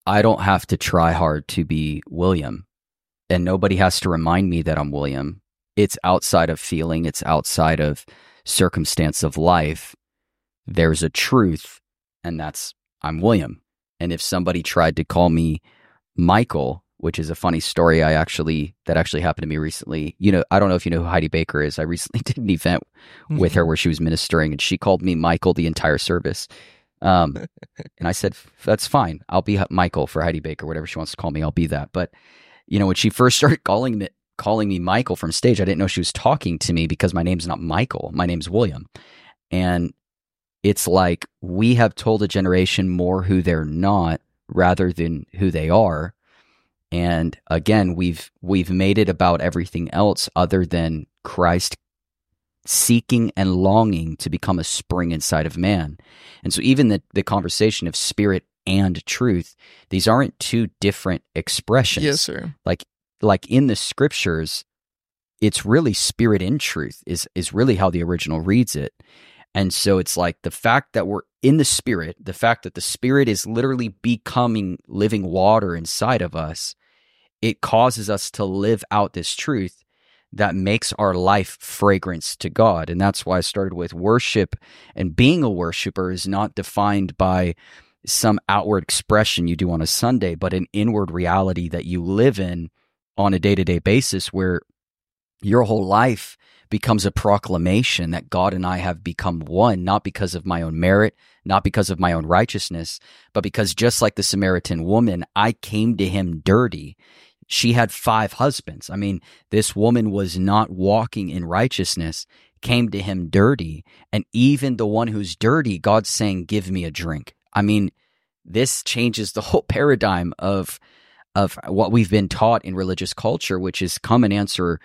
I don't have to try hard to be William, and nobody has to remind me that I'm William. It's outside of feeling, it's outside of circumstance of life. There's a truth, and that's I'm William. And if somebody tried to call me Michael, which is a funny story that actually happened to me recently. I don't know if you know who Heidi Baker is. I recently did an event with her where she was ministering, and she called me Michael the entire service. And I said, that's fine. I'll be Michael for Heidi Baker, whatever she wants to call me. I'll be that. But, when she first started calling me Michael from stage, I didn't know she was talking to me because my name's not Michael. My name's William. And it's like we have told a generation more who they're not rather than who they are. And again, we've made it about everything else other than Christ seeking and longing to become a spring inside of man. And so even the conversation of spirit and truth, these aren't two different expressions. Yes, sir. Like in the scriptures, it's really spirit and truth is really how the original reads it. And so it's like the fact that we're in the spirit, the fact that the spirit is literally becoming living water inside of us, it causes us to live out this truth that makes our life fragrance to God. And that's why I started with worship. And being a worshiper is not defined by some outward expression you do on a Sunday, but an inward reality that you live in on a day-to-day basis where your whole life becomes a proclamation that God and I have become one, not because of my own merit, not because of my own righteousness, but because just like the Samaritan woman, I came to him dirty. She had 5 husbands. I mean, this woman was not walking in righteousness, came to him dirty. And even the one who's dirty, God's saying, give me a drink. I mean, this changes the whole paradigm of what we've been taught in religious culture, which is come and answer,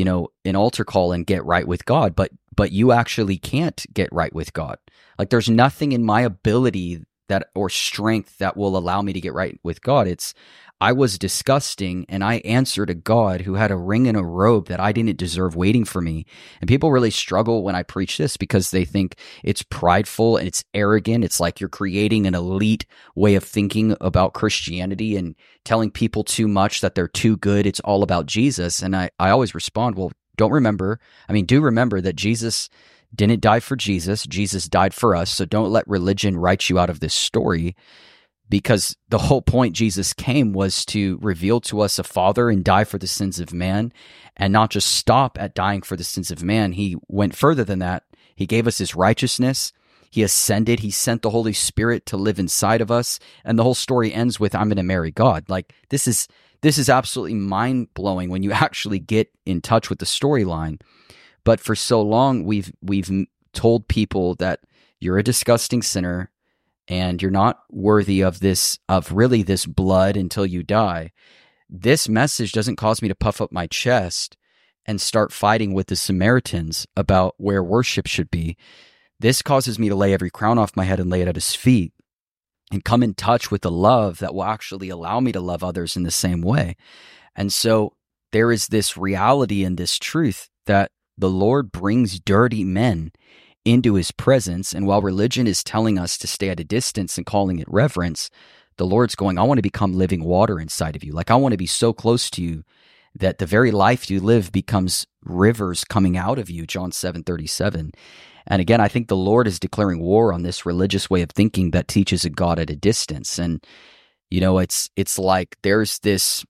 an altar call and get right with God. But you actually can't get right with God. Like there's nothing in my ability or strength that will allow me to get right with God. I was disgusting, and I answered a God who had a ring and a robe that I didn't deserve waiting for me. And people really struggle when I preach this because they think it's prideful and it's arrogant. It's like you're creating an elite way of thinking about Christianity and telling people too much that they're too good. It's all about Jesus. And I always respond, well, do remember that Jesus didn't die for Jesus. Jesus died for us. So don't let religion write you out of this story. Because the whole point Jesus came was to reveal to us a Father and die for the sins of man, and not just stop at dying for the sins of man. He went further than that. He gave us his righteousness. He ascended. He sent the Holy Spirit to live inside of us. And the whole story ends with, I'm going to marry God. Like this is absolutely mind-blowing when you actually get in touch with the storyline. But for so long, we've told people that you're a disgusting sinner, and you're not worthy of this blood until you die. This message doesn't cause me to puff up my chest and start fighting with the Samaritans about where worship should be. This causes me to lay every crown off my head and lay it at his feet and come in touch with the love that will actually allow me to love others in the same way. And so there is this reality and this truth that the Lord brings dirty men into his presence. And while religion is telling us to stay at a distance and calling it reverence, the Lord's going, I want to become living water inside of you. Like I want to be so close to you that the very life you live becomes rivers coming out of you, John 7:37. And again, I think the Lord is declaring war on this religious way of thinking that teaches a God at a distance. And, it's like there's this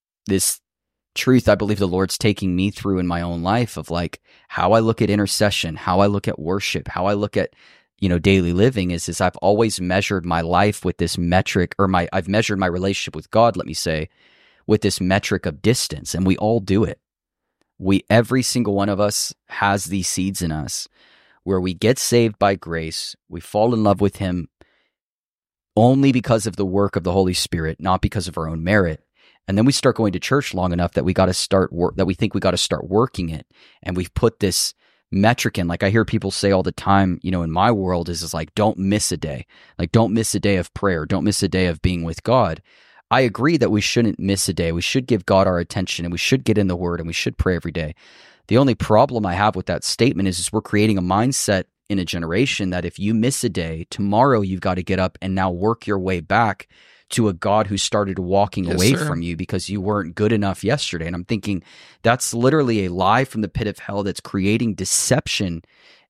truth I believe the Lord's taking me through in my own life of like how I look at intercession, how I look at worship, how I look at, daily living is I've always measured my life with this metric, or I've measured my relationship with God, let me say, with this metric of distance. And we all do it. Every single one of us has these seeds in us where we get saved by grace. We fall in love with him only because of the work of the Holy Spirit, not because of our own merit. And then we start going to church long enough that we think we got to start working it. And we've put this metric in. Like I hear people say all the time, in my world is like, don't miss a day. Like don't miss a day of prayer. Don't miss a day of being with God. I agree that we shouldn't miss a day. We should give God our attention and we should get in the Word and we should pray every day. The only problem I have with that statement is we're creating a mindset in a generation that if you miss a day, tomorrow you've got to get up and now work your way back to a God who started walking Yes, away sir. from you because you weren't good enough yesterday. And I'm thinking that's literally a lie from the pit of hell that's creating deception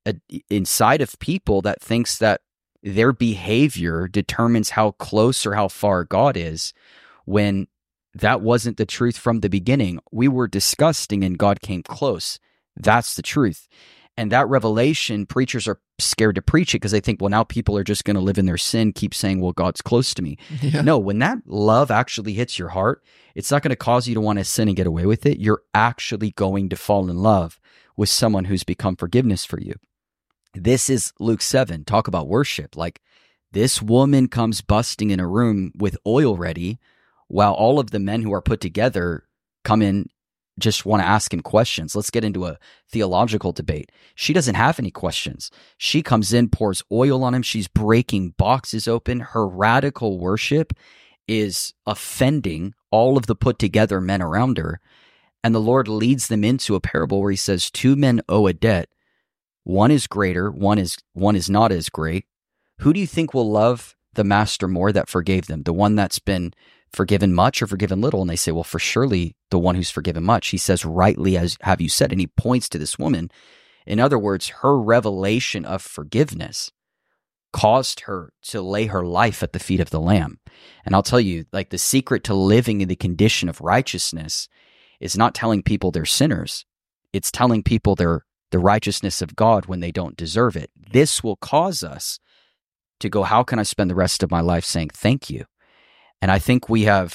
inside of people that thinks that their behavior determines how close or how far God is, when that wasn't the truth from the beginning. We were disgusting and God came close. That's the truth. And that revelation, preachers are scared to preach it because they think, well, now people are just going to live in their sin, keep saying, well, God's close to me. Yeah. No, when that love actually hits your heart, it's not going to cause you to want to sin and get away with it. You're actually going to fall in love with someone who's become forgiveness for you. This is Luke 7. Talk about worship. Like, this woman comes busting in a room with oil ready while all of the men who are put together come in, just want to ask him questions. Let's get into a theological debate. She doesn't have any questions. She comes in, pours oil on him. She's breaking boxes open. Her radical worship is offending all of the put together men around her. And the Lord leads them into a parable where he says, 2 men owe a debt. One is greater, one is not as great. Who do you think will love the master more that forgave them? The one that's been forgiven much or forgiven little? And they say, well, for surely the one who's forgiven much. He says, rightly as have you said. And he points to this woman. In other words, her revelation of forgiveness caused her to lay her life at the feet of the Lamb. And I'll tell you, like, the secret to living in the condition of righteousness is not telling people they're sinners. It's telling people they're the righteousness of God when they don't deserve it. This will cause us to go, how can I spend the rest of my life saying thank you? And I think we're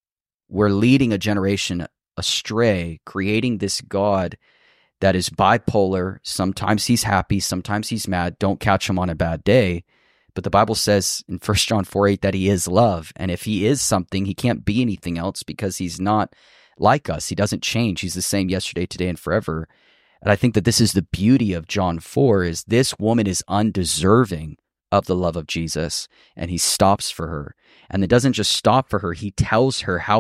leading a generation astray, creating this God that is bipolar. Sometimes he's happy, sometimes he's mad. Don't catch him on a bad day. But the Bible says in 1 John 4:8 that he is love. And if he is something, he can't be anything else because he's not like us. He doesn't change. He's the same yesterday, today, and forever. And I think that this is the beauty of John 4, is this woman is undeserving of the love of Jesus, and he stops for her. And it doesn't just stop for her, he tells her how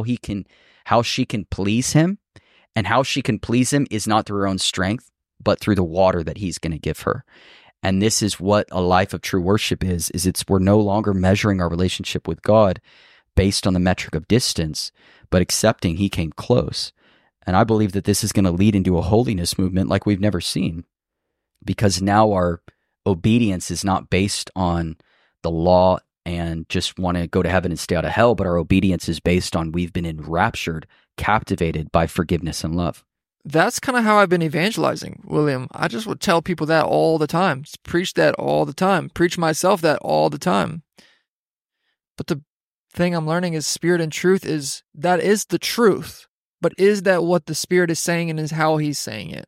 she can please him, and how she can please him is not through her own strength, but through the water that he's going to give her. And this is what a life of true worship is we're no longer measuring our relationship with God based on the metric of distance, but accepting he came close. And I believe that this is going to lead into a holiness movement like we've never seen, because now our obedience is not based on the law and just want to go to heaven and stay out of hell, but our obedience is based on we've been enraptured, captivated by forgiveness and love. That's kind of how I've been evangelizing, William. I just would tell people that all the time. Preach that all the time. Preach myself that all the time. But the thing I'm learning is spirit and truth is the truth. But is that what the Spirit is saying, and is how he's saying it?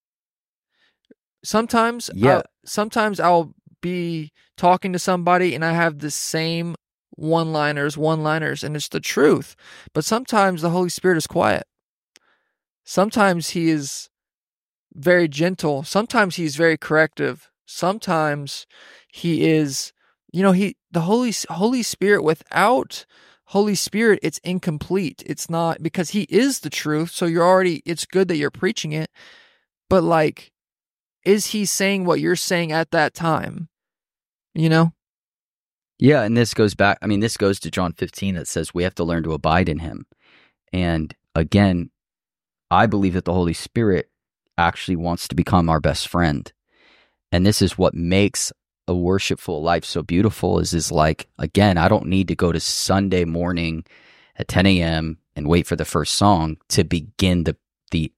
Sometimes I'll be talking to somebody and I have the same one-liners, and it's the truth. But sometimes the Holy Spirit is quiet. Sometimes he is very gentle. Sometimes he's very corrective. Sometimes he is, the Holy Spirit, without Holy Spirit, it's incomplete. It's not, because he is the truth. So it's good that you're preaching it. But like, is he saying what you're saying at that time? Yeah, and this goes to John 15 that says we have to learn to abide in him. And again, I believe that the Holy Spirit actually wants to become our best friend. And this is what makes a worshipful life so beautiful is like, again, I don't need to go to Sunday morning at 10 a.m. and wait for the first song to begin the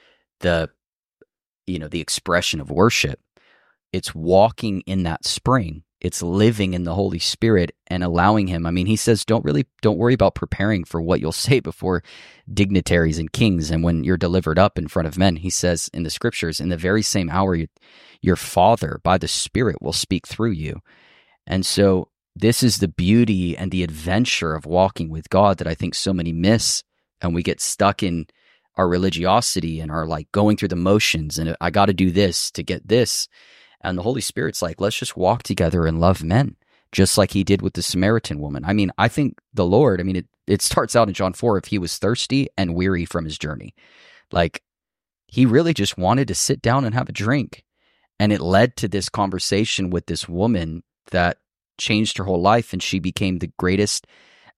expression of worship. It's walking in that spring. It's living in the Holy Spirit and allowing him. I mean, he says, don't worry about preparing for what you'll say before dignitaries and kings. And when you're delivered up in front of men, he says in the scriptures, in the very same hour, your Father by the Spirit will speak through you. And so this is the beauty and the adventure of walking with God that I think so many miss. And we get stuck in our religiosity and our like going through the motions. And I got to do this to get this. And the Holy Spirit's like, let's just walk together and love men, just like he did with the Samaritan woman. I mean, I think the Lord, it starts out in John 4, if he was thirsty and weary from his journey. Like, he really just wanted to sit down and have a drink. And it led to this conversation with this woman that changed her whole life. And she became the greatest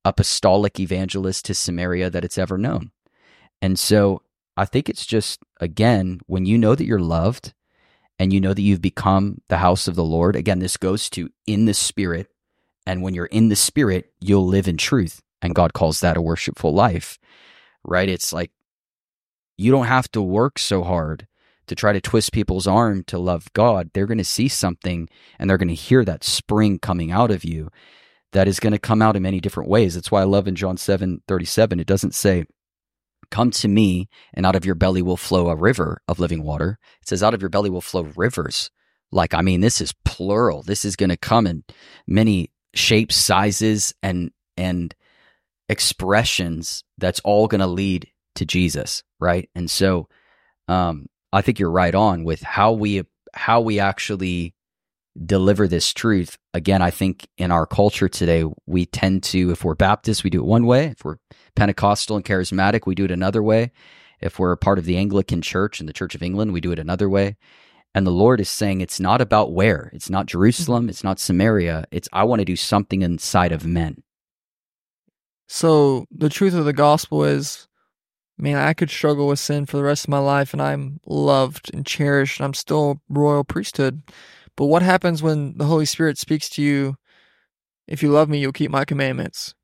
apostolic evangelist to Samaria that it's ever known. And so I think it's just, again, when you know that you're loved and you know that you've become the house of the Lord, again, this goes to in the Spirit. And when you're in the Spirit, you'll live in truth. And God calls that a worshipful life, right? It's like you don't have to work so hard to try to twist people's arm to love God. They're going to see something and they're going to hear that spring coming out of you that is going to come out in many different ways. That's why I love in John 7:37, it doesn't say, "Come to me, and out of your belly will flow a river of living water." It says, out of your belly will flow rivers. Like, I mean, this is plural. This is going to come in many shapes, sizes, and expressions. That's all going to lead to Jesus, right? And so I think you're right on with how we actually deliver this truth. Again, I think in our culture today, we tend to, if we're Baptist, we do it one way. If we're Pentecostal and charismatic, we do it another way. If we're a part of the Anglican Church and the Church of England, we do it another way. And the Lord is saying it's not about where. It's not Jerusalem. It's not Samaria. It's I want to do something inside of men. So the truth of the gospel is, man, I could struggle with sin for the rest of my life and I'm loved and cherished. I'm still royal priesthood. But what happens when the Holy Spirit speaks to you? If you love me, you'll keep my commandments.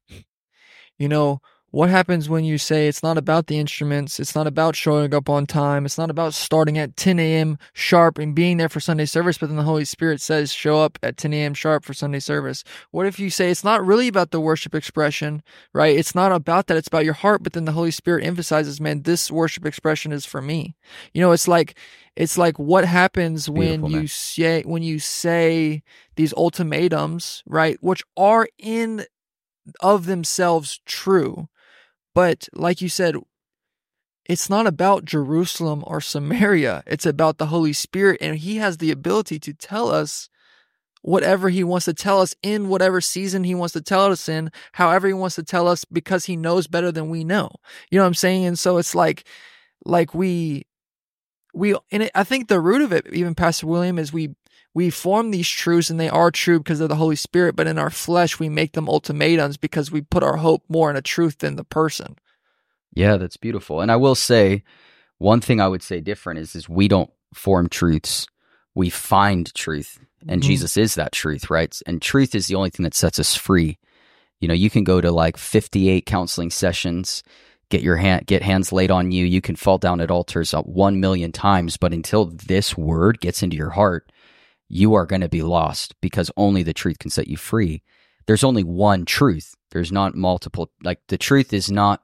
What happens when you say it's not about the instruments, it's not about showing up on time, it's not about starting at 10 a.m. sharp and being there for Sunday service, but then the Holy Spirit says show up at 10 a.m. sharp for Sunday service? What if you say it's not really about the worship expression, right? It's not about that, it's about your heart, but then the Holy Spirit emphasizes, man, this worship expression is for me. It's like what happens when you say these ultimatums, right, which are in of themselves true. But like you said, it's not about Jerusalem or Samaria. It's about the Holy Spirit, and He has the ability to tell us whatever He wants to tell us in whatever season He wants to tell us in, however He wants to tell us, because He knows better than we know. You know what I'm saying? And so it's like we and I think the root of it, even Pastor William, is we form these truths and they are true because of the Holy Spirit, but in our flesh, we make them ultimatums because we put our hope more in a truth than the person. Yeah, that's beautiful. And I will say, one thing I would say different is we don't form truths. We find truth. And Jesus is that truth, right? And truth is the only thing that sets us free. You can go to like 58 counseling sessions, get hands laid on you. You can fall down at altars 1 million times, but until this word gets into your heart, you are going to be lost because only the truth can set you free. There's only one truth. There's not multiple. Like the truth is not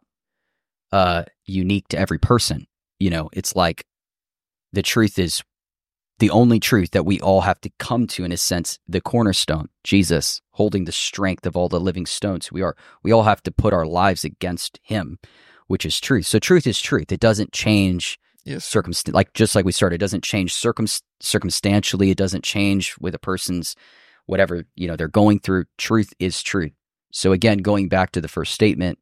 unique to every person. It's like the truth is the only truth that we all have to come to, in a sense, the cornerstone, Jesus, holding the strength of all the living stones. We all have to put our lives against Him, which is truth. So truth is truth. It doesn't change. Yes. Just like we started, it doesn't change circumstantially. It doesn't change with a person's whatever they're going through. Truth is truth. So again, going back to the first statement,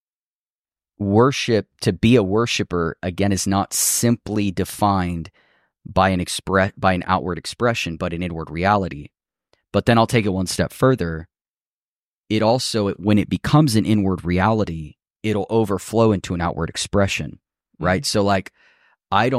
worship, to be a worshiper, again, is not simply defined by an outward expression, but an inward reality. But then I'll take it one step further. It also, when it becomes an inward reality, it'll overflow into an outward expression, right? So like, I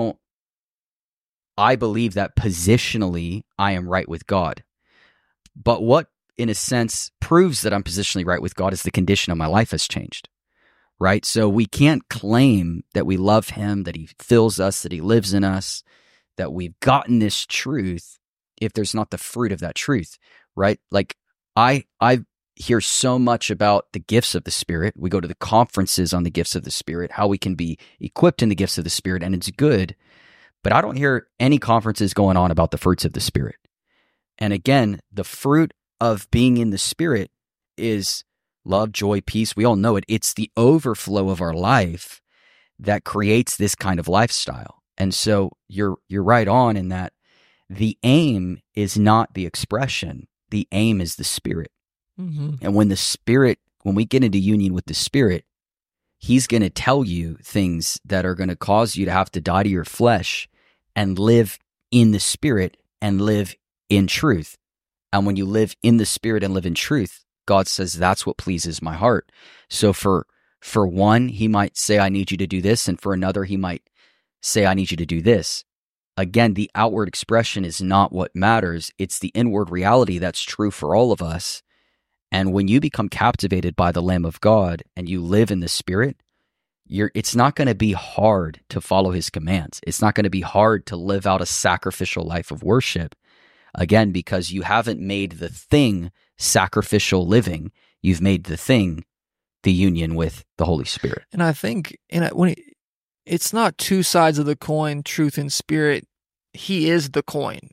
believe that positionally I am right with God. But what, in a sense, proves that I'm positionally right with God is the condition of my life has changed, right? So we can't claim that we love Him, that He fills us, that He lives in us, that we've gotten this truth if there's not the fruit of that truth, right? Like I hear so much about the gifts of the Spirit. We go to the conferences on the gifts of the Spirit, how we can be equipped in the gifts of the Spirit, and it's good. But I don't hear any conferences going on about the fruits of the Spirit. And again, the fruit of being in the Spirit is love, joy, peace. We all know it. It's the overflow of our life that creates this kind of lifestyle. And so you're right on in that the aim is not the expression. The aim is the Spirit. Mm-hmm. And when we get into union with the Spirit, He's going to tell you things that are going to cause you to have to die to your flesh and live in the Spirit and live in truth. And when you live in the Spirit and live in truth, God says that's what pleases my heart. So for one, he might say, I need you to do this. And for another, he might say, I need you to do this. Again, the outward expression is not what matters. It's the inward reality that's true for all of us. And when you become captivated by the Lamb of God and you live in the Spirit, it's not going to be hard to follow his commands. It's not going to be hard to live out a sacrificial life of worship. Again, because you haven't made the thing sacrificial living. You've made the thing the union with the Holy Spirit. And I think it's not two sides of the coin, truth and spirit. He is the coin.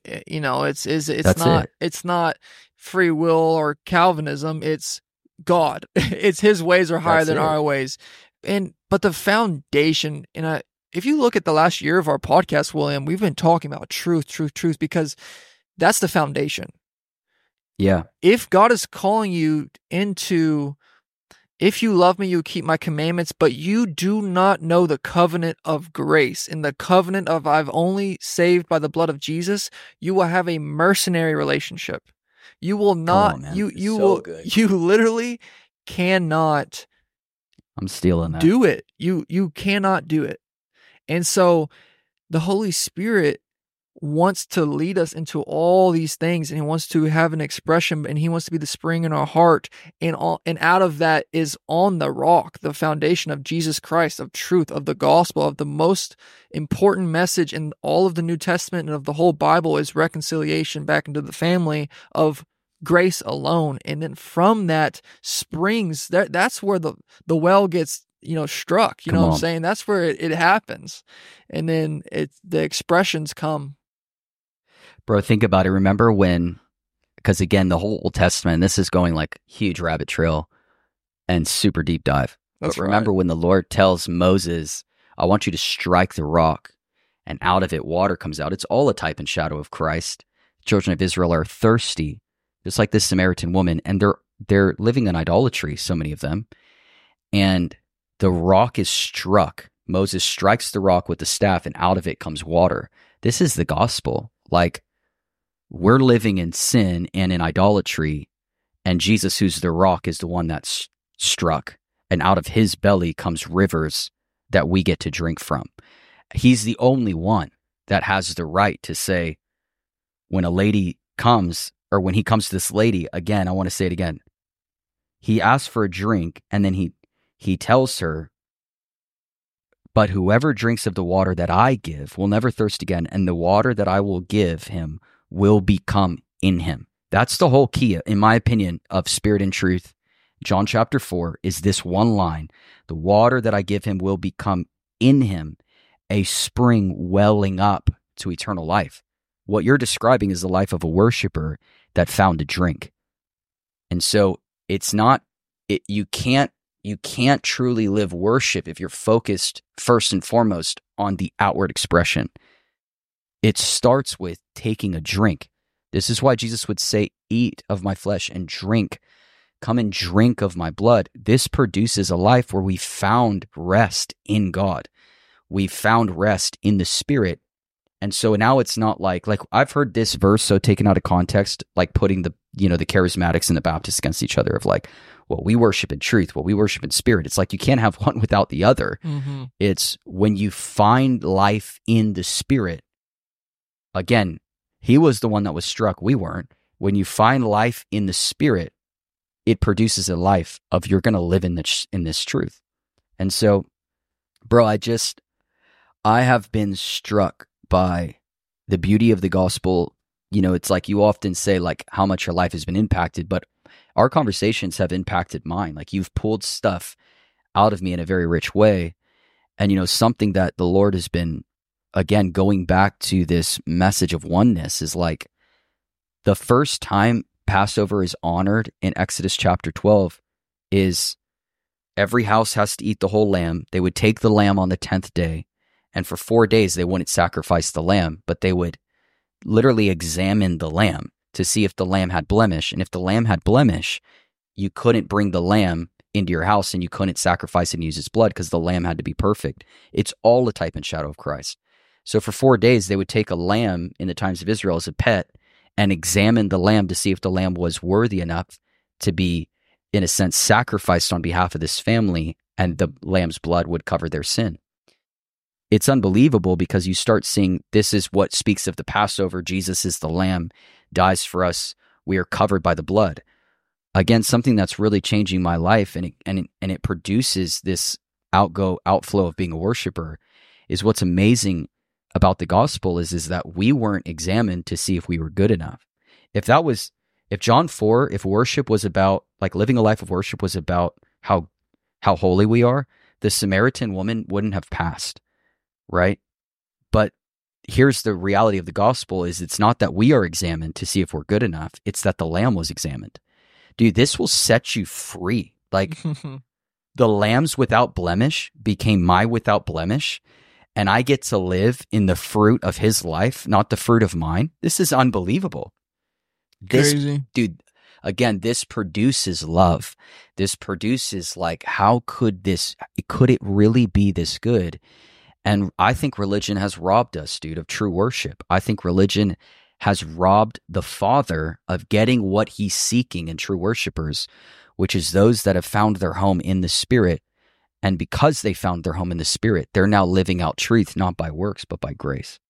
It's not free will or Calvinism. It's God. It's his ways are higher than our ways. But the foundation, if you look at the last year of our podcast, William, we've been talking about truth, because that's the foundation. Yeah. If God is calling you into, if you love me, you keep my commandments, but you do not know the covenant of grace and the covenant of I've only saved by the blood of Jesus, you will have a mercenary relationship. You will not, you literally cannot I'm stealing that. do it. You cannot do it. And so the Holy Spirit wants to lead us into all these things, and he wants to have an expression, and he wants to be the spring in our heart, and out of that is on the rock, the foundation of Jesus Christ, of truth, of the gospel, of the most important message in all of the New Testament and of the whole Bible is reconciliation back into the family of grace alone. And then from that springs, that's where the well gets struck. You know what I'm saying? That's where it happens. And then the expressions come. Bro, think about it. Remember because again, the whole Old Testament, this is going like huge rabbit trail and super deep dive. But remember when the Lord tells Moses, I want you to strike the rock, and out of it water comes out. It's all a type and shadow of Christ. The children of Israel are thirsty, just like this Samaritan woman, and they're living in idolatry, so many of them. And the rock is struck. Moses strikes the rock with the staff, and out of it comes water. This is the gospel. Like, we're living in sin and in idolatry, and Jesus, who's the rock, is the one that's struck, and out of his belly comes rivers that we get to drink from. He's the only one that has the right to say, when a lady comes, or when he comes to this lady, again, I want to say it again, he asks for a drink, and then he tells her, but whoever drinks of the water that I give will never thirst again, and the water that I will give him will become in him. That's the whole key, in my opinion, of Spirit and Truth. John chapter 4 is this one line. The water that I give him will become in him, a spring welling up to eternal life. What you're describing is the life of a worshiper that found a drink. And so it's not, you can't truly live worship if you're focused first and foremost on the outward expression. It starts with taking a drink. This is why Jesus would say, eat of my flesh and drink. Come and drink of my blood. This produces a life where we found rest in God. We found rest in the Spirit. And so now it's not like I've heard this verse so taken out of context, like putting the charismatics and the Baptists against each other of like, well, we worship in truth, well, we worship in spirit. It's like you can't have one without the other. Mm-hmm. It's when you find life in the Spirit. Again, he was the one that was struck. We weren't. When you find life in the Spirit, it produces a life of you're going to live in this truth. And so, bro, I have been struck by the beauty of the gospel. It's like you often say like how much your life has been impacted, but our conversations have impacted mine. Like you've pulled stuff out of me in a very rich way. And, something that the Lord has been, again, going back to this message of oneness is like the first time Passover is honored in Exodus chapter 12 is every house has to eat the whole lamb. They would take the lamb on the 10th day, and for 4 days they wouldn't sacrifice the lamb, but they would literally examine the lamb to see if the lamb had blemish. And if the lamb had blemish, you couldn't bring the lamb into your house and you couldn't sacrifice and use its blood because the lamb had to be perfect. It's all a type and shadow of Christ. So for 4 days, they would take a lamb in the times of Israel as a pet and examine the lamb to see if the lamb was worthy enough to be in a sense, sacrificed on behalf of this family, and the lamb's blood would cover their sin. It's unbelievable because you start seeing this is what speaks of the Passover. Jesus is the lamb, dies for us. We are covered by the blood. Again, something that's really changing my life, and it produces this outflow of being a worshiper, is what's amazing about the gospel is that we weren't examined to see if we were good enough. If John 4, if worship was about, like living a life of worship was about how holy we are, the Samaritan woman wouldn't have passed, right? But here's the reality of the gospel is it's not that we are examined to see if we're good enough. It's that the lamb was examined. Dude, this will set you free. Like the lambs without blemish became my without blemish, and I get to live in the fruit of his life, not the fruit of mine. This is unbelievable. Crazy. Dude, again, this produces love. This produces like, how could it really be this good? And I think religion has robbed us, dude, of true worship. I think religion has robbed the Father of getting what he's seeking in true worshipers, which is those that have found their home in the Spirit. And because they found their home in the Spirit, they're now living out truth, not by works, but by grace.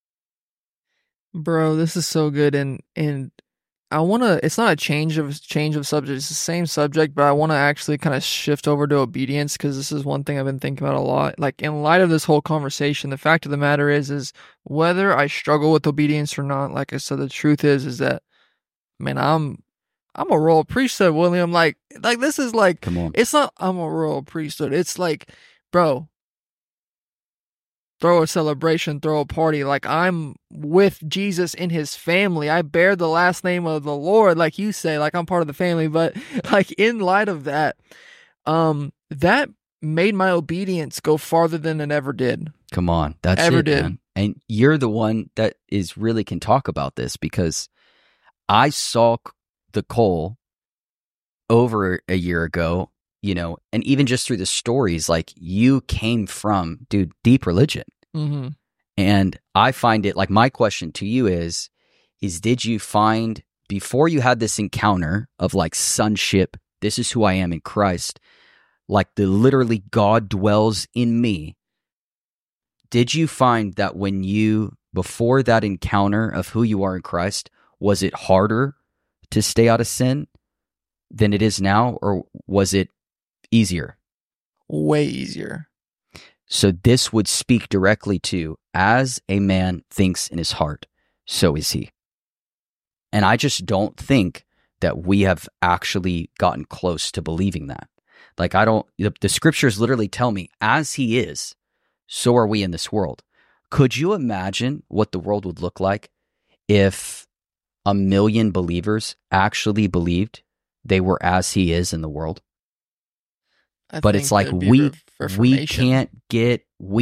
Bro, this is so good. And I want to, it's not a change of subject. It's the same subject, but I want to actually kind of shift over to obedience, because this is one thing I've been thinking about a lot. Like, in light of this whole conversation, the fact of the matter is whether I struggle with obedience or not, like I said, the truth is that, man, I'm a royal priesthood, William. Like this is like, come on. It's not, I'm a royal priesthood. It's like, bro, throw a celebration, throw a party. Like, I'm with Jesus in his family. I bear the last name of the Lord, like you say, like I'm part of the family. But like, in light of that, that made my obedience go farther than it ever did. Come on. That's ever it, did. man. And you're the one that really can talk about this, because I saw the Cole over a year ago, and even just through the stories, like you came from, dude, deep religion. Mm-hmm. And I find it like, my question to you is did you find, before you had this encounter of like sonship, this is who I am in Christ, like the literally God dwells in me, did you find that before that encounter of who you are in Christ, was it harder to stay out of sin than it is now, or was it easier? Way easier. So this would speak directly to, as a man thinks in his heart, so is he. And I just don't think that we have actually gotten close to believing that. Like, the scriptures literally tell me, as he is, so are we in this world. Could you imagine what the world would look like if 1 million believers actually believed they were as he is in the world? But it's like we can't get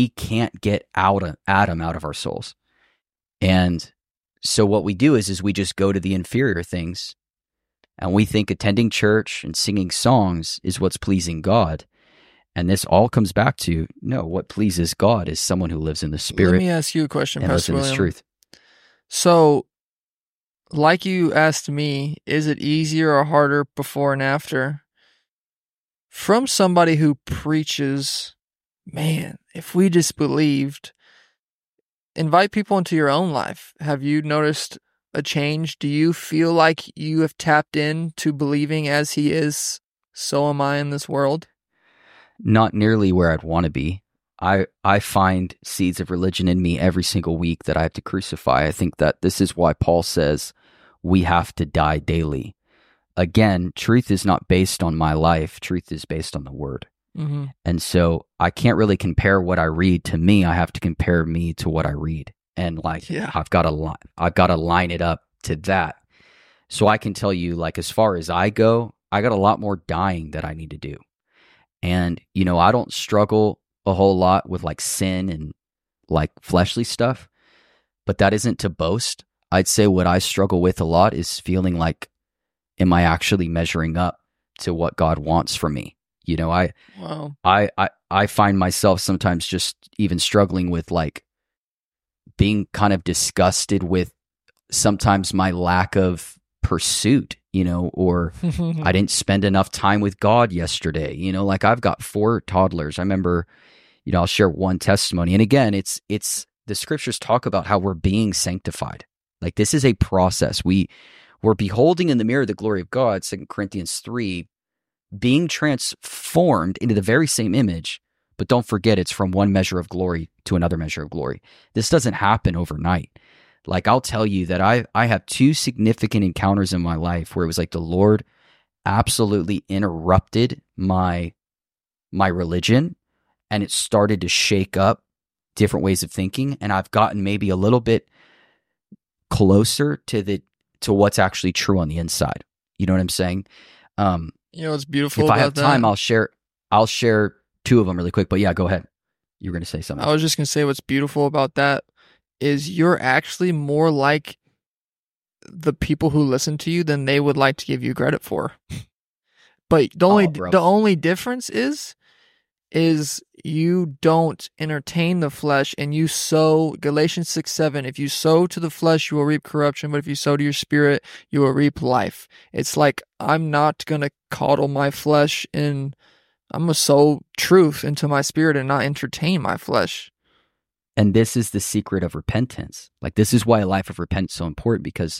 Adam out of our souls. And so what we do is we just go to the inferior things, and we think attending church and singing songs is what's pleasing God. And this all comes back to, no, what pleases God is someone who lives in the Spirit. Let me ask you a question, and lives Pastor in William. His truth. So, like you asked me, is it easier or harder before and after? From somebody who preaches, man, if we just believed, invite people into your own life. Have you noticed a change? Do you feel like you have tapped into believing as he is, so am I in this world? Not nearly where I'd want to be. I find seeds of religion in me every single week that I have to crucify. I think that this is why Paul says we have to die daily. Again, truth is not based on my life. Truth is based on the Word. Mm-hmm. And so I can't really compare what I read to me. I have to compare me to what I read. And I've got to line it up to that. So I can tell you, like, as far as I go, I got a lot more dying that I need to do. And, I don't struggle a whole lot with like sin and like fleshly stuff, but that isn't to boast. I'd say what I struggle with a lot is feeling like, am I actually measuring up to what God wants from me? I find myself sometimes just even struggling with like being kind of disgusted with sometimes my lack of pursuit, or I didn't spend enough time with God yesterday. Like I've got 4 toddlers. I remember, I'll share one testimony. And again, it's the scriptures talk about how we're being sanctified. Like this is a process. We're beholding in the mirror the glory of God, 2 Corinthians 3, being transformed into the very same image. But don't forget, it's from one measure of glory to another measure of glory. This doesn't happen overnight. Like I'll tell you that I have 2 significant encounters in my life where it was like the Lord absolutely interrupted my religion, and it started to shake up different ways of thinking, and I've gotten maybe a little bit closer to what's actually true on the inside. You know what I'm saying? What's beautiful if about I have time, that? I'll share 2 of them really quick. But yeah, go ahead. You were going to say something. I was just going to say what's beautiful about that is you're actually more like the people who listen to you than they would like to give you credit for. But the only difference is you don't entertain the flesh, and you sow, Galatians 6:7, if you sow to the flesh, you will reap corruption, but if you sow to your spirit, you will reap life. It's like, I'm not going to coddle my flesh, and I'm going to sow truth into my spirit and not entertain my flesh. And this is the secret of repentance. Like this is why a life of repentance is so important, because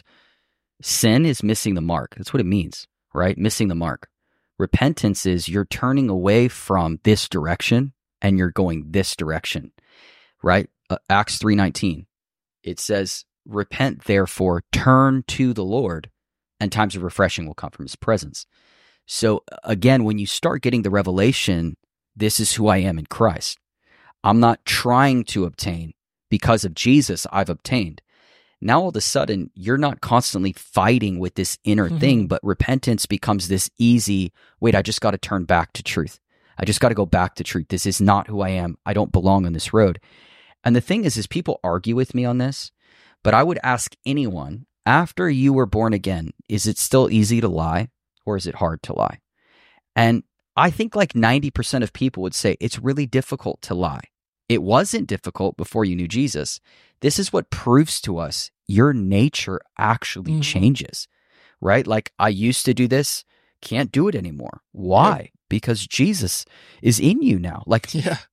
sin is missing the mark. That's what it means, right? Missing the mark. Repentance is you're turning away from this direction and you're going this direction, right? Acts 3:19, it says, repent therefore, turn to the Lord, and times of refreshing will come from his presence. So again, when you start getting the revelation, this is who I am in Christ. I'm not trying to obtain. Because of Jesus, I've obtained. Now all of a sudden, you're not constantly fighting with this inner thing, but repentance becomes this easy, wait, I just got to turn back to truth. I just got to go back to truth. This is not who I am. I don't belong on this road. And the thing is people argue with me on this, but I would ask anyone, after you were born again, is it still easy to lie, or is it hard to lie? And I think like 90% of people would say it's really difficult to lie. It wasn't difficult before you knew Jesus. This is what proves to us your nature actually changes, right? Like I used to do this, can't do it anymore. Why? Yeah. Because Jesus is in you now. Like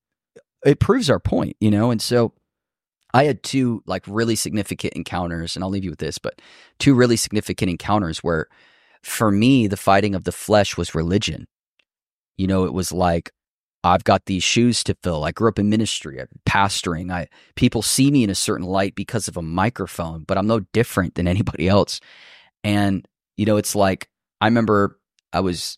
it proves our point, And so I had 2 like really significant encounters, and I'll leave you with this, but 2 really significant encounters where for me, the fighting of the flesh was religion. It was like, I've got these shoes to fill. I grew up in ministry, I'm pastoring. People see me in a certain light because of a microphone, but I'm no different than anybody else. And, it's like, I remember I was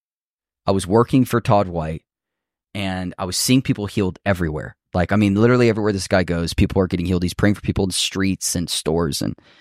working for Todd White, and I was seeing people healed everywhere. Like, I mean, literally everywhere this guy goes, people are getting healed. He's praying for people in streets and stores.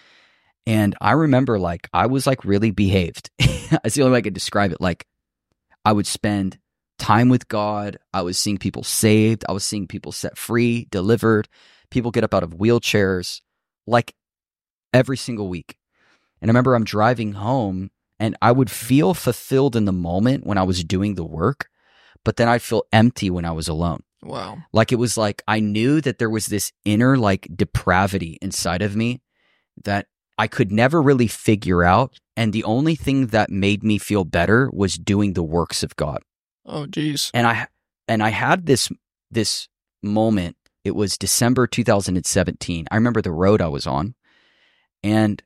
And I remember like, I was like really behaved. That's the only way I could describe it. Like I would spend time with God. I was seeing people saved. I was seeing people set free, delivered, people get up out of wheelchairs, like every single week. And I remember I'm driving home, and I would feel fulfilled in the moment when I was doing the work, but then I'd feel empty when I was alone. Wow. Like it was like I knew that there was this inner like depravity inside of me that I could never really figure out. And the only thing that made me feel better was doing the works of God. Oh, geez. And I had this moment. It was December 2017. I remember the road I was on, and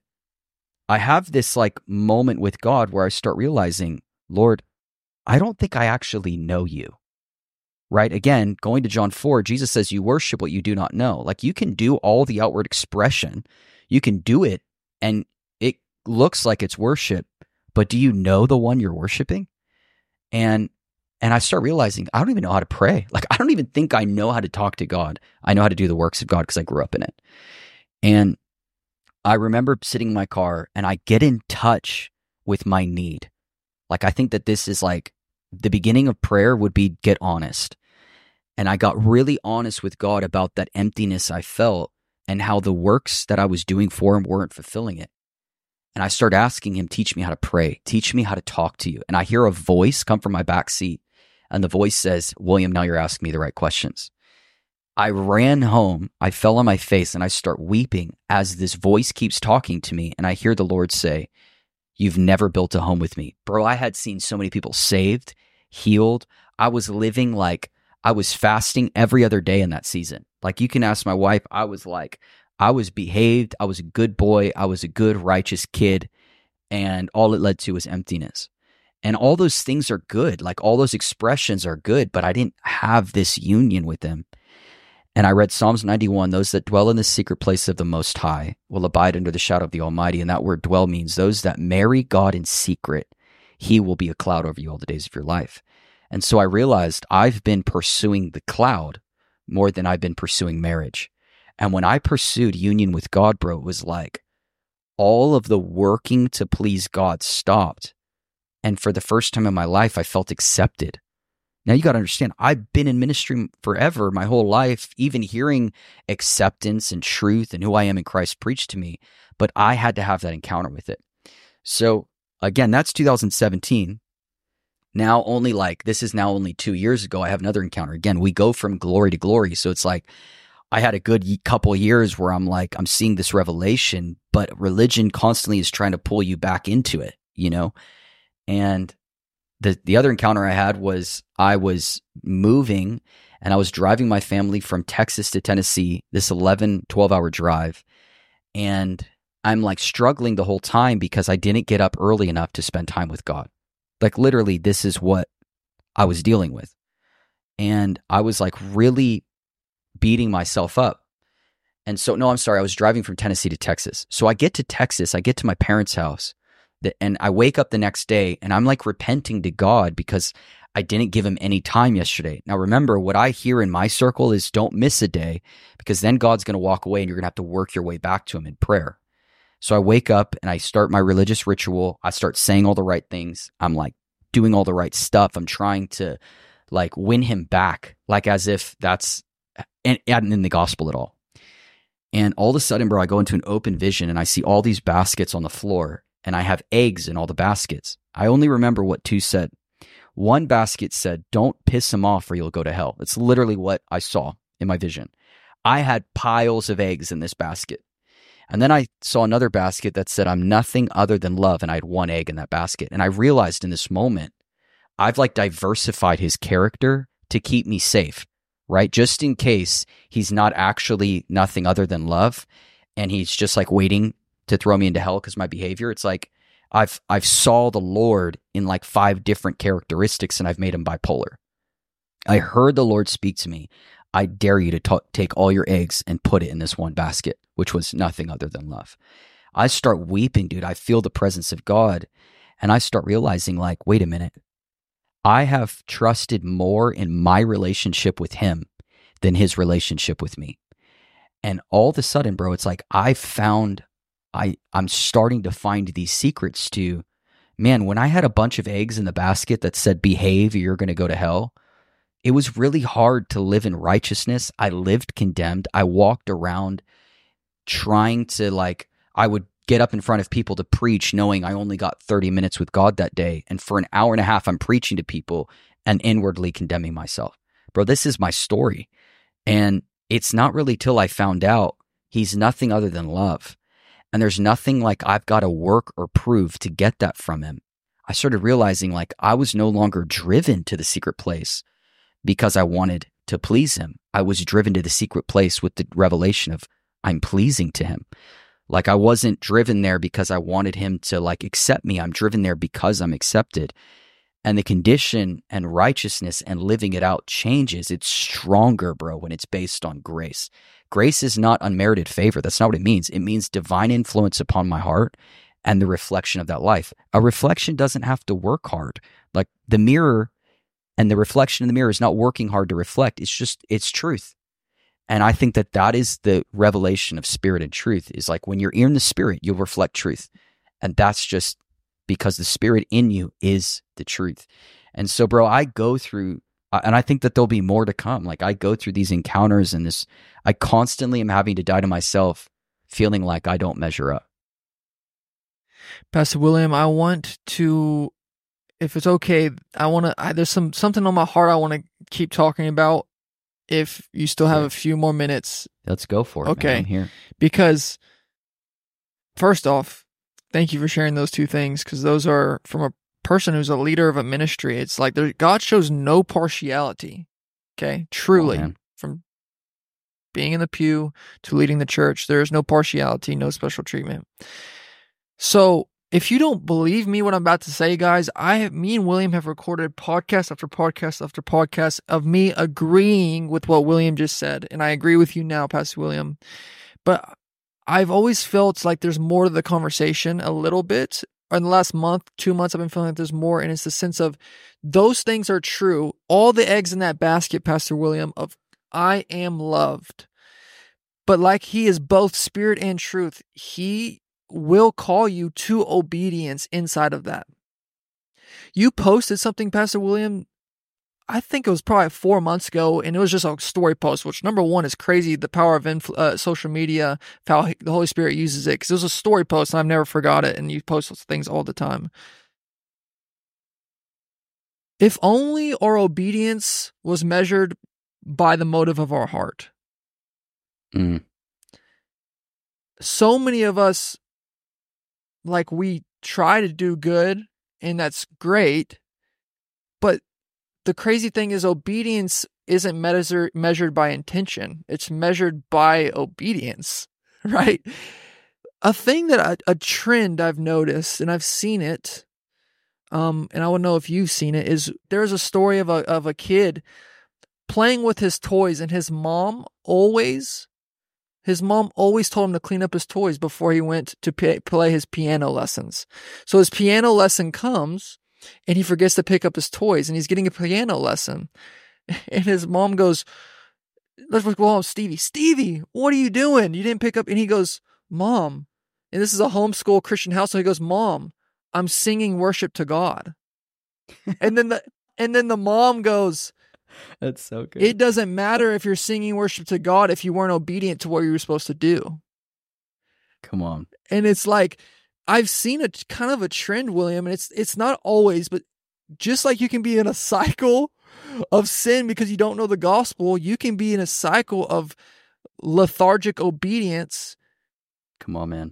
I have this like moment with God where I start realizing, Lord, I don't think I actually know you. Right? Again, going to John 4, Jesus says you worship what you do not know. Like you can do all the outward expression. You can do it, and it looks like it's worship, but do you know the one you're worshiping? And I start realizing I don't even know how to pray. Like, I don't even think I know how to talk to God. I know how to do the works of God because I grew up in it. And I remember sitting in my car, and I get in touch with my need. Like, I think that this is like the beginning of prayer would be get honest. And I got really honest with God about that emptiness I felt and how the works that I was doing for him weren't fulfilling it. And I started asking him, teach me how to pray. Teach me how to talk to you. And I hear a voice come from my back seat. And the voice says, William, now you're asking me the right questions. I ran home. I fell on my face, and I start weeping as this voice keeps talking to me. And I hear the Lord say, You've never built a home with me. Bro, I had seen so many people saved, healed. I was living like I was fasting every other day in that season. Like, you can ask my wife, I was behaved. I was a good boy. I was a good, righteous kid. And all it led to was emptiness. And all those things are good. Like, all those expressions are good, but I didn't have this union with them. And I read Psalms 91, those that dwell in the secret place of the Most High will abide under the shadow of the Almighty. And that word dwell means those that marry God in secret, he will be a cloud over you all the days of your life. And so I realized I've been pursuing the cloud more than I've been pursuing marriage. And when I pursued union with God, bro, it was like all of the working to please God stopped. And for the first time in my life, I felt accepted. Now, you got to understand, I've been in ministry forever, my whole life, even hearing acceptance and truth and who I am in Christ preached to me, but I had to have that encounter with it. So again, that's 2017. This is now only 2 years ago, I have another encounter. Again, we go from glory to glory. So it's like, I had a good couple years where I'm seeing this revelation, but religion constantly is trying to pull you back into it, you know? And the other encounter I had was I was moving and I was driving my family from Texas to Tennessee, this 12-hour drive. And I'm like struggling the whole time because I didn't get up early enough to spend time with God. Like, literally, this is what I was dealing with. And I was like really beating myself up. And so, no, I'm sorry, I was driving from Tennessee to Texas. So I get to Texas, I get to my parents' house, and I wake up the next day and I'm like repenting to God because I didn't give him any time yesterday. Now, remember, what I hear in my circle is don't miss a day, because then God's going to walk away and you're going to have to work your way back to him in prayer. So I wake up and I start my religious ritual. I start saying all the right things. I'm like doing all the right stuff. I'm trying to like win him back, like as if that's in the gospel at all. And all of a sudden, bro, I go into an open vision and I see all these baskets on the floor and I have eggs in all the baskets. I only remember what two said. One basket said, "Don't piss him off or you'll go to hell." It's literally what I saw in my vision. I had piles of eggs in this basket. And then I saw another basket that said, "I'm nothing other than love." And I had one egg in that basket. And I realized in this moment, I've like diversified his character to keep me safe, right? Just in case he's not actually nothing other than love and he's just like waiting to throw me into hell because of my behavior. It's like I've saw the Lord in like 5 different characteristics and I've made him bipolar. I heard the Lord speak to me. "I dare you to take all your eggs and put it in this one basket," which was nothing other than love. I start weeping, dude. I feel the presence of God. And I start realizing like, wait a minute. I have trusted more in my relationship with him than his relationship with me. And all of a sudden, bro, it's like I'm starting to find these secrets to, man, when I had a bunch of eggs in the basket that said, "Behave, you're going to go to hell," it was really hard to live in righteousness. I lived condemned. I walked around trying to I would get up in front of people to preach knowing I only got 30 minutes with God that day. And for an hour and a half, I'm preaching to people and inwardly condemning myself. Bro, this is my story. And it's not really till I found out he's nothing other than love. And there's nothing like I've got to work or prove to get that from him. I started realizing like I was no longer driven to the secret place because I wanted to please him. I was driven to the secret place with the revelation of I'm pleasing to him. Like I wasn't driven there because I wanted him to like accept me. I'm driven there because I'm accepted. And the condition and righteousness and living it out changes. It's stronger, bro, when it's based on grace. Grace is not unmerited favor. That's not what it means. It means divine influence upon my heart and the reflection of that life. A reflection doesn't have to work hard. Like the mirror and the reflection in the mirror is not working hard to reflect. It's truth. And I think that is the revelation of spirit and truth, is like when you're in the spirit, you'll reflect truth. And that's just because the spirit in you is the truth. And so, bro, I go through, and I think that there'll be more to come. Like I go through these encounters and I constantly am having to die to myself, feeling like I don't measure up. Pastor William, I want to, if it's okay, there's something on my heart I want to keep talking about. If you still have a few more minutes. Let's go for it. Okay. Man. I'm here. Because first off, thank you for sharing those two things, because those are from a person who's a leader of a ministry. It's like God shows no partiality. Okay, truly, from being in the pew to leading the church, there is no partiality, no special treatment. So if you don't believe me what I'm about to say, guys, me and William have recorded podcast after podcast after podcast of me agreeing with what William just said. And I agree with you now, Pastor William. But I've always felt like there's more to the conversation a little bit. In the last month, 2 months, I've been feeling like there's more. And it's the sense of those things are true. All the eggs in that basket, Pastor William, of I am loved. But like he is both spirit and truth, he will call you to obedience inside of that. You posted something, Pastor William, I think it was probably 4 months ago, and it was just a story post, which number one is crazy, the power of social media, how the Holy Spirit uses it, because it was a story post, and I've never forgot it, and you post those things all the time. If only our obedience was measured by the motive of our heart. So many of us, like, we try to do good, and that's great, but the crazy thing is obedience isn't measured by intention. It's measured by obedience, right? A thing that a trend I've noticed, and I've seen it, and I want to know if you've seen it, is there's a story of a kid playing with his toys, and his mom always told him to clean up his toys before he went to play his piano lessons. So his piano lesson comes, and he forgets to pick up his toys, and he's getting a piano lesson. And his mom goes, let's go home, Stevie, what are you doing? You didn't pick up. And he goes, Mom, and this is a homeschool Christian house. So he goes, Mom, I'm singing worship to God. and then the mom goes, that's so good. It doesn't matter if you're singing worship to God if you weren't obedient to what you were supposed to do. Come on. And it's like, I've seen a kind of a trend, William, and it's not always, but just like you can be in a cycle of sin because you don't know the gospel, you can be in a cycle of lethargic obedience. Come on, man.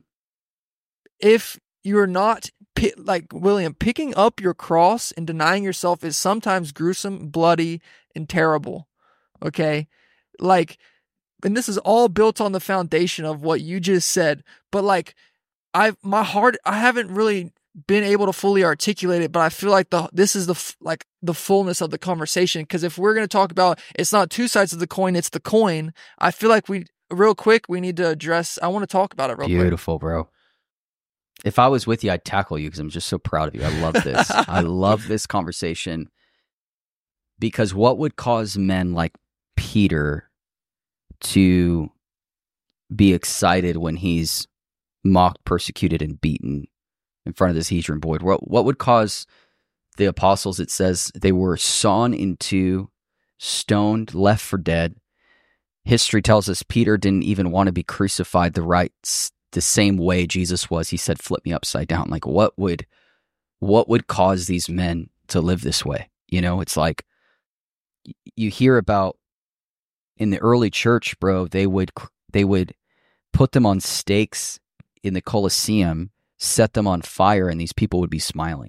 If you're not, like William, picking up your cross and denying yourself is sometimes gruesome, bloody, and terrible. Okay? Like, and this is all built on the foundation of what you just said, but like, I haven't really been able to fully articulate it, but I feel like this is the fullness of the conversation. Because if we're going to talk about, it's not two sides of the coin, it's the coin. I feel like we need to address. I want to talk about it real quick. Beautiful, bro. If I was with you, I'd tackle you because I'm just so proud of you. I love this. I love this conversation, because what would cause men like Peter to be excited when he's mocked, persecuted, and beaten in front of this Hedron boy? What would cause the apostles, it says, they were sawn in two, stoned, left for dead. History tells us Peter didn't even want to be crucified the same way Jesus was. He said, flip me upside down. Like, what would cause these men to live this way? You know, it's like you hear about in the early church, bro, they would put them on stakes in the Colosseum, set them on fire, and these people would be smiling.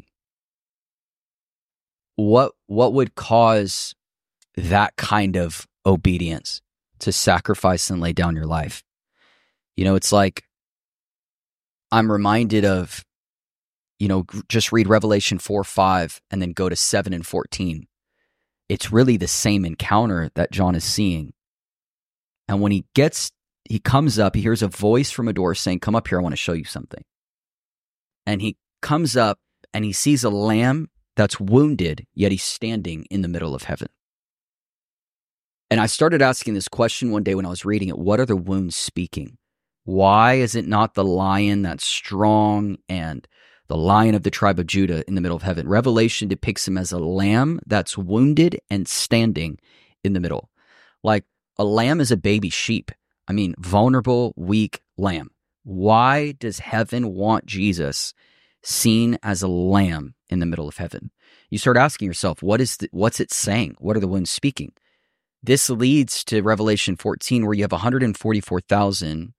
What would cause that kind of obedience to sacrifice and lay down your life? You know, it's like, I'm reminded of, you know, just read Revelation 4:5 and then go to 7 and 14. It's really the same encounter that John is seeing. And when he comes up, he hears a voice from a door saying, come up here, I want to show you something. And he comes up and he sees a lamb that's wounded, yet he's standing in the middle of heaven. And I started asking this question one day when I was reading it. What are the wounds speaking? Why is it not the lion that's strong and the lion of the tribe of Judah in the middle of heaven? Revelation depicts him as a lamb that's wounded and standing in the middle. Like, a lamb is a baby sheep. I mean, vulnerable, weak lamb. Why does heaven want Jesus seen as a lamb in the middle of heaven? You start asking yourself, what's it saying? What are the wounds speaking? This leads to Revelation 14, where you have 144,000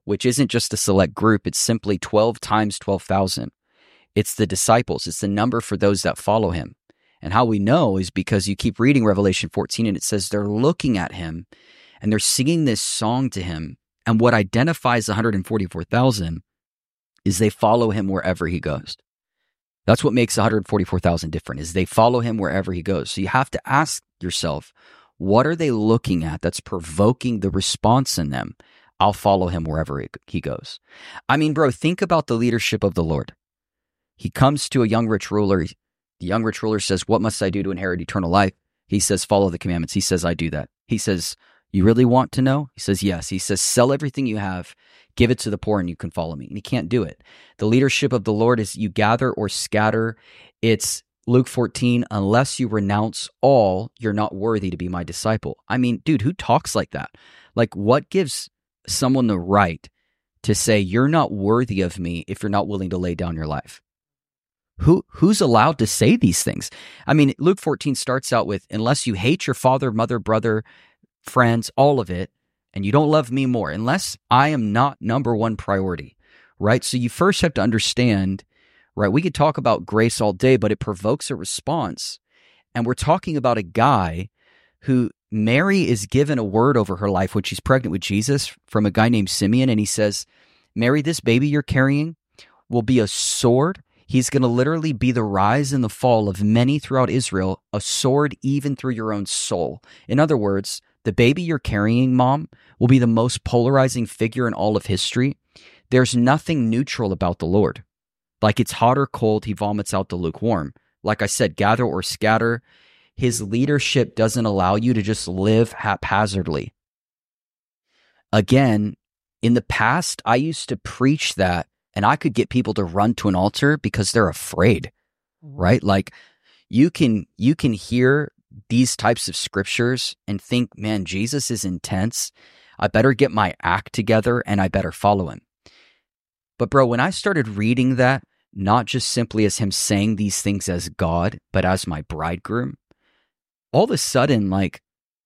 which isn't just a select group. It's simply 12 times 12,000. It's the disciples. It's the number for those that follow him. And how we know is because you keep reading Revelation 14 and it says they're looking at him and they're singing this song to him. And what identifies the 144,000 is they follow him wherever he goes. That's what makes 144,000 different, is they follow him wherever he goes. So you have to ask yourself, what are they looking at that's provoking the response in them? I'll follow him wherever he goes. I mean, bro, think about the leadership of the Lord. He comes to a young rich ruler. The young rich ruler says, what must I do to inherit eternal life? He says, follow the commandments. He says, I do that. He says, you really want to know? He says, yes. He says, sell everything you have, give it to the poor, and you can follow me. And he can't do it. The leadership of the Lord is you gather or scatter. It's Luke 14, unless you renounce all, you're not worthy to be my disciple. I mean, dude, who talks like that? Like, what gives someone the right to say you're not worthy of me if you're not willing to lay down your life? Who's allowed to say these things? I mean, Luke 14 starts out with, unless you hate your father, mother, brother, friends, all of it, and you don't love me more, unless I am not number one priority, right? So you first have to understand, right? We could talk about grace all day, but it provokes a response. And we're talking about a guy who Mary is given a word over her life when she's pregnant with Jesus from a guy named Simeon. And he says, Mary, this baby you're carrying will be a sword. He's going to literally be the rise and the fall of many throughout Israel, a sword even through your own soul. In other words, the baby you're carrying, Mom, will be the most polarizing figure in all of history. There's nothing neutral about the Lord. Like it's hot or cold, he vomits out the lukewarm. Like I said, gather or scatter. His leadership doesn't allow you to just live haphazardly. Again, in the past, I used to preach that, and I could get people to run to an altar because they're afraid, right? Like you can hear these types of scriptures and think, man, Jesus is intense. I better get my act together and I better follow him. But bro, when I started reading that, not just simply as him saying these things as God, but as my bridegroom, all of a sudden, like,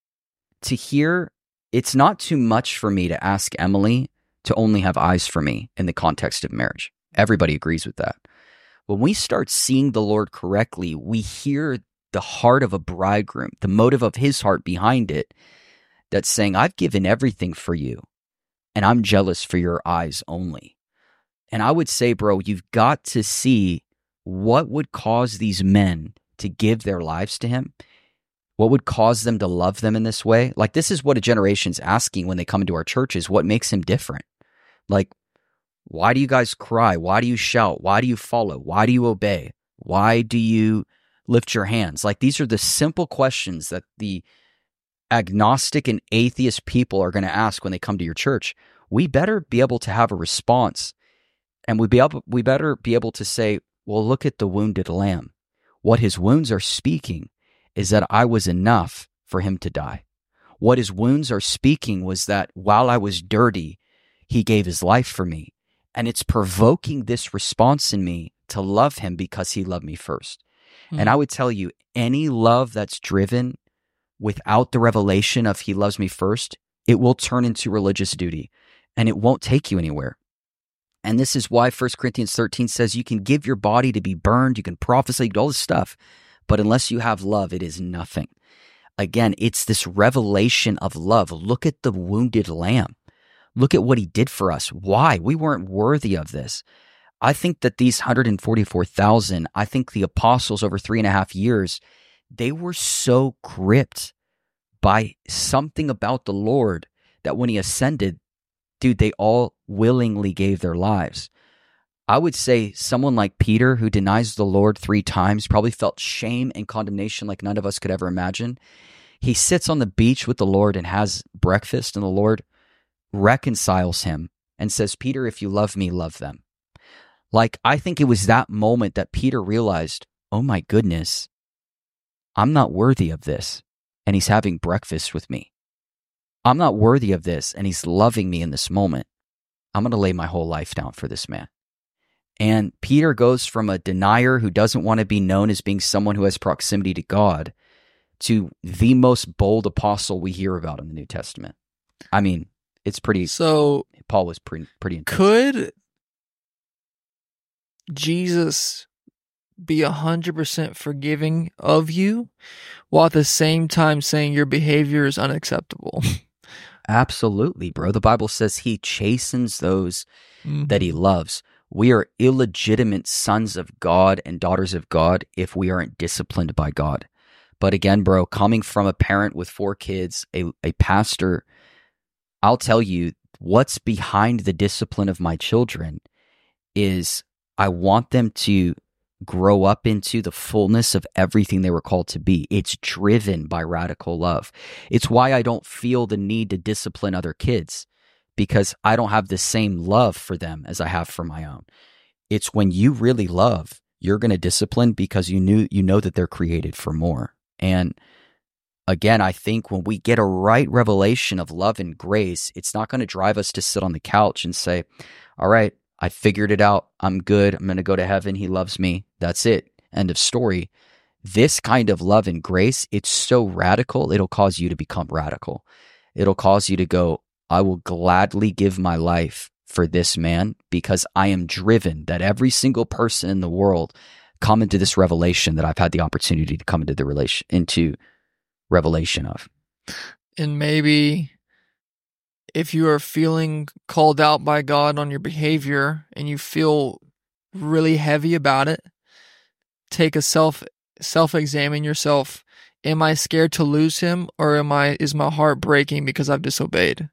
to hear, it's not too much for me to ask Emily to only have eyes for me in the context of marriage. Everybody agrees with that. When we start seeing the Lord correctly, we hear the heart of a bridegroom, the motive of his heart behind it, that's saying, I've given everything for you, and I'm jealous for your eyes only. And I would say, bro, you've got to see what would cause these men to give their lives to him. What would cause them to love them in this way? Like, this is what a generation's asking when they come into our churches. What makes him different? Like, why do you guys cry? Why do you shout? Why do you follow? Why do you obey? Why do you lift your hands? Like, these are the simple questions that the agnostic and atheist people are going to ask when they come to your church. We better be able to have a response. And we better be able to say, well, look at the wounded lamb. What his wounds are speaking is that I was enough for him to die. What his wounds are speaking was that while I was dirty, he gave his life for me. And it's provoking this response in me to love him because he loved me first. And I would tell you, any love that's driven without the revelation of he loves me first, it will turn into religious duty and it won't take you anywhere. And this is why 1 Corinthians 13 says you can give your body to be burned, you can prophesy, you can do all this stuff, but unless you have love, it is nothing. Again, it's this revelation of love. Look at the wounded lamb. Look at what he did for us. Why? We weren't worthy of this. I think that these 144,000, I think the apostles over 3.5 years, they were so gripped by something about the Lord that when he ascended, dude, they all willingly gave their lives. I would say someone like Peter, who denies the Lord 3 times, probably felt shame and condemnation like none of us could ever imagine. He sits on the beach with the Lord and has breakfast, and the Lord reconciles him and says, Peter, if you love me, love them. Like, I think it was that moment that Peter realized, oh my goodness, I'm not worthy of this, and he's having breakfast with me. I'm not worthy of this, and he's loving me in this moment. I'm going to lay my whole life down for this man. And Peter goes from a denier who doesn't want to be known as being someone who has proximity to God to the most bold apostle we hear about in the New Testament. I mean, it's pretty. So Paul was pretty intense. could Jesus be 100% forgiving of you while at the same time saying your behavior is unacceptable? Absolutely, bro. The Bible says he chastens those that he loves. We are illegitimate sons of God and daughters of God if we aren't disciplined by God. But again, bro, coming from a parent with 4 kids, a pastor, I'll tell you what's behind the discipline of my children is I want them to grow up into the fullness of everything they were called to be. It's driven by radical love. It's why I don't feel the need to discipline other kids, because I don't have the same love for them as I have for my own. It's when you really love, you're going to discipline because you know that they're created for more. And again, I think when we get a right revelation of love and grace, it's not going to drive us to sit on the couch and say, all right, I figured it out. I'm good. I'm going to go to heaven. He loves me. That's it. End of story. This kind of love and grace, it's so radical, it'll cause you to become radical. It'll cause you to go, I will gladly give my life for this man because I am driven that every single person in the world come into this revelation that I've had the opportunity to come into revelation of. And maybe if you are feeling called out by God on your behavior and you feel really heavy about it, take a self-examine yourself. Am I scared to lose him, or is my heart breaking because I've disobeyed?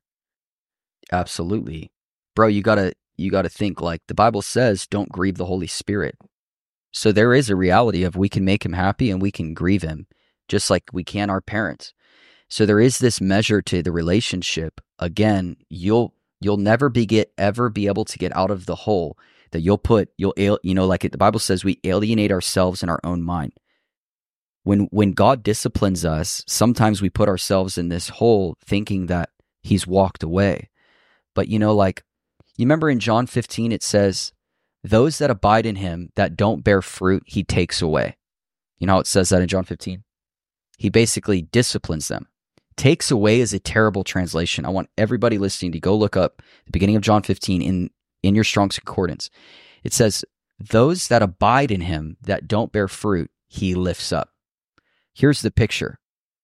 Absolutely. Bro, you gotta think, like the Bible says, don't grieve the Holy Spirit. So there is a reality of we can make him happy and we can grieve him, just like we can our parents. So there is this measure to the relationship. Again, you'll never ever be able to get out of the hole that like the Bible says, we alienate ourselves in our own mind. When God disciplines us, sometimes we put ourselves in this hole thinking that he's walked away. But you remember in John 15, it says, those that abide in him that don't bear fruit, he takes away. You know how it says that in John 15? He basically disciplines them. Takes away is a terrible translation. I want everybody listening to go look up the beginning of John 15 in your Strong's Concordance. It says, those that abide in him that don't bear fruit, he lifts up. Here's the picture.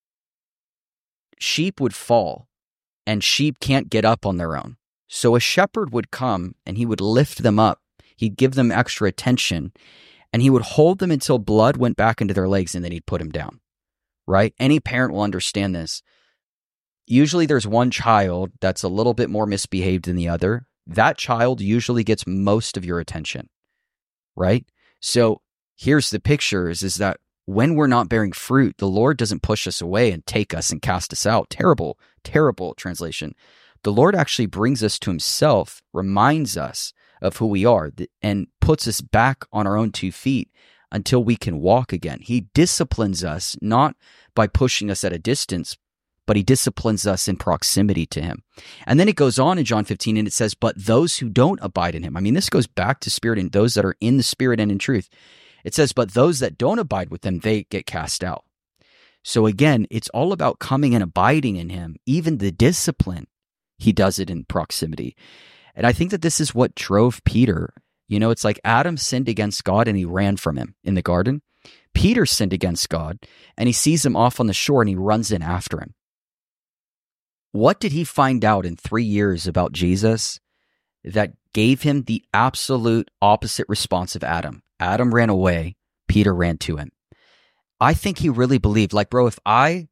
Sheep would fall, and sheep can't get up on their own. So a shepherd would come, and he would lift them up. He'd give them extra attention, and he would hold them until blood went back into their legs, and then he'd put them down. Right? Any parent will understand this. Usually there's one child that's a little bit more misbehaved than the other. That child usually gets most of your attention. Right? So here's the picture is that when we're not bearing fruit, the Lord doesn't push us away and take us and cast us out. Terrible, terrible translation. The Lord actually brings us to himself, reminds us of who we are, and puts us back on our own 2 feet until we can walk again. He disciplines us not by pushing us at a distance, but he disciplines us in proximity to him. And then it goes on in John 15 and it says, but those who don't abide in him. I mean, this goes back to spirit and those that are in the spirit and in truth. It says, but those that don't abide with him, they get cast out. So again, it's all about coming and abiding in him. Even the discipline, he does it in proximity. And I think that this is what drove Peter. It's like Adam sinned against God and he ran from him in the garden. Peter sinned against God and he sees him off on the shore and he runs in after him. What did he find out in 3 years about Jesus that gave him the absolute opposite response of Adam? Adam ran away, Peter ran to him. I think he really believed, like, bro, if I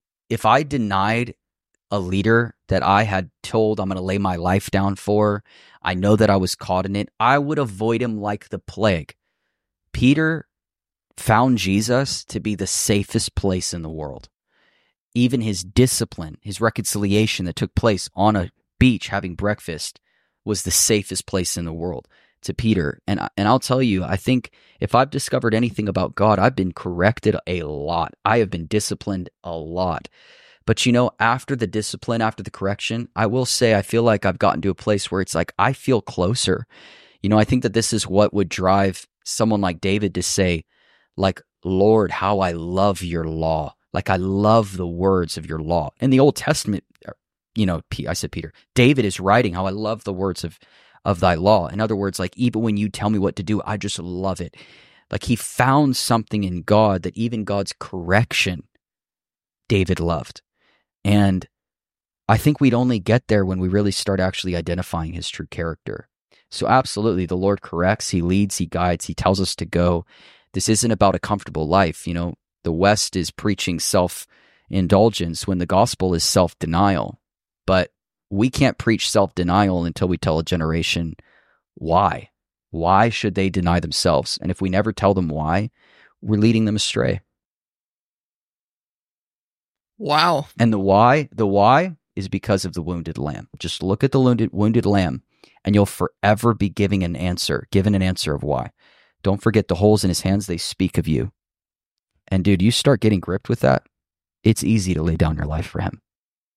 denied a leader that I had told I'm going to lay my life down for, I know that I was caught in it, I would avoid him like the plague. Peter found Jesus to be the safest place in the world. Even his discipline, his reconciliation that took place on a beach having breakfast was the safest place in the world to Peter. And I'll tell you, I think if I've discovered anything about God, I've been corrected a lot. I have been disciplined a lot. But after the discipline, after the correction, I will say I feel like I've gotten to a place where it's like I feel closer. I think that this is what would drive someone like David to say, like, Lord, how I love your law. Like, I love the words of your law. In the Old Testament, I said Peter. David is writing how I love the words of thy law. In other words, like even when you tell me what to do, I just love it. Like he found something in God that even God's correction, David loved. And I think we'd only get there when we really start actually identifying his true character. So absolutely, the Lord corrects, he leads, he guides, he tells us to go. This isn't about a comfortable life. The West is preaching self-indulgence when the gospel is self-denial. But we can't preach self-denial until we tell a generation why. Why should they deny themselves? And if we never tell them why, we're leading them astray. Wow. And the why is because of the wounded lamb. Just look at the wounded lamb, and you'll forever be given an answer of why. Don't forget the holes in his hands, they speak of you. And dude, you start getting gripped with that, it's easy to lay down your life for him.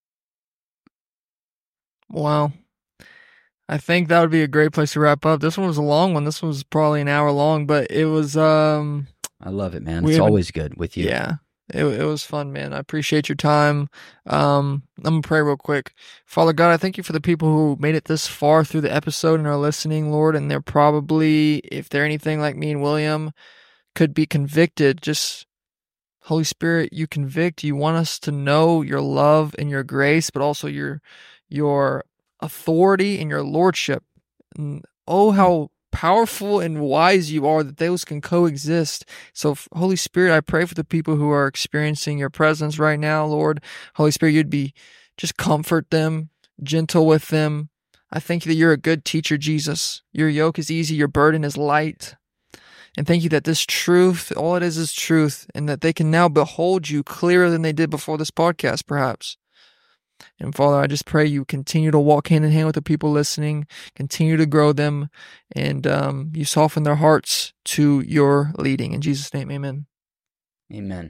Wow. I think that would be a great place to wrap up. This one was a long one. This one was probably an hour long, but it was I love it, man. It's always good with you. Yeah. It was fun, man. I appreciate your time. I'm going to pray real quick. Father God, I thank you for the people who made it this far through the episode and are listening, Lord, and they're probably, if they're anything like me and William, could be convicted. Just, Holy Spirit, you convict. You want us to know your love and your grace, but also your authority and your lordship. And oh, how powerful and wise you are that those can coexist. So Holy Spirit, I pray for the people who are experiencing your presence right now, Lord. Holy Spirit, you'd be just comfort them, gentle with them. I thank you that you're a good teacher, Jesus. Your yoke is easy, your burden is light. And thank you that this truth, all it is truth, and that they can now behold you clearer than they did before this podcast, perhaps. And Father, I just pray you continue to walk hand in hand with the people listening, continue to grow them, and you soften their hearts to your leading. In Jesus' name, amen. Amen.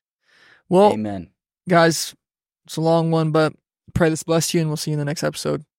Well, amen. Guys, it's a long one, but pray this bless you, and we'll see you in the next episode.